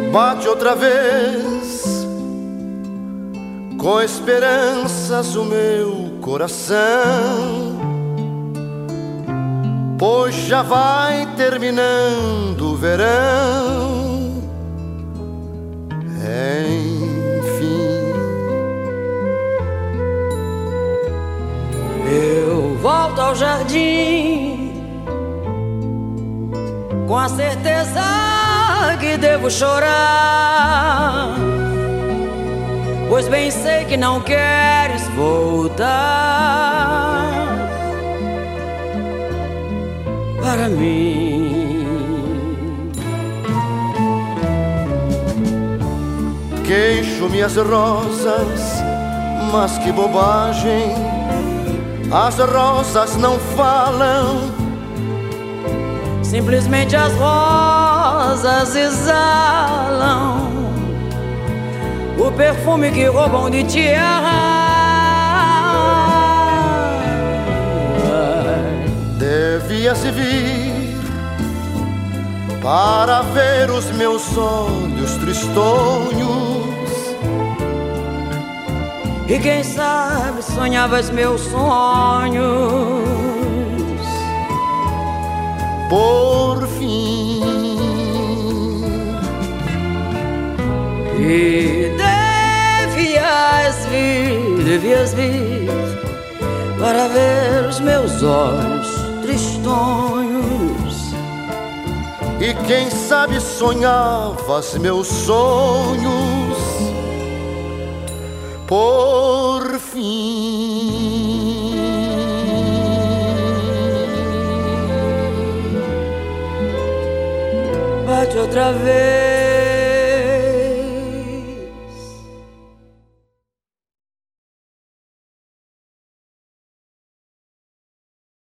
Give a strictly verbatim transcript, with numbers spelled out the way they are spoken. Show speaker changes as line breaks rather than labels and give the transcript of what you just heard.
Bate outra vez, com esperanças o meu coração, pois já vai terminando o verão. Enfim,
eu volto ao jardim com a certeza que devo chorar, pois bem sei que não queres voltar para mim.
queixo-me as rosas, mas que bobagem, as rosas não falam,
simplesmente as rosas exalam o perfume que roubam de ti.
Devias vir para ver os meus olhos tristonhos,
e quem sabe sonhavas meus sonhos.
Por fim,
e devias vir, devias vir para ver os meus olhos tristonhos,
e quem sabe sonhavas meus sonhos. Por fim,
bate outra vez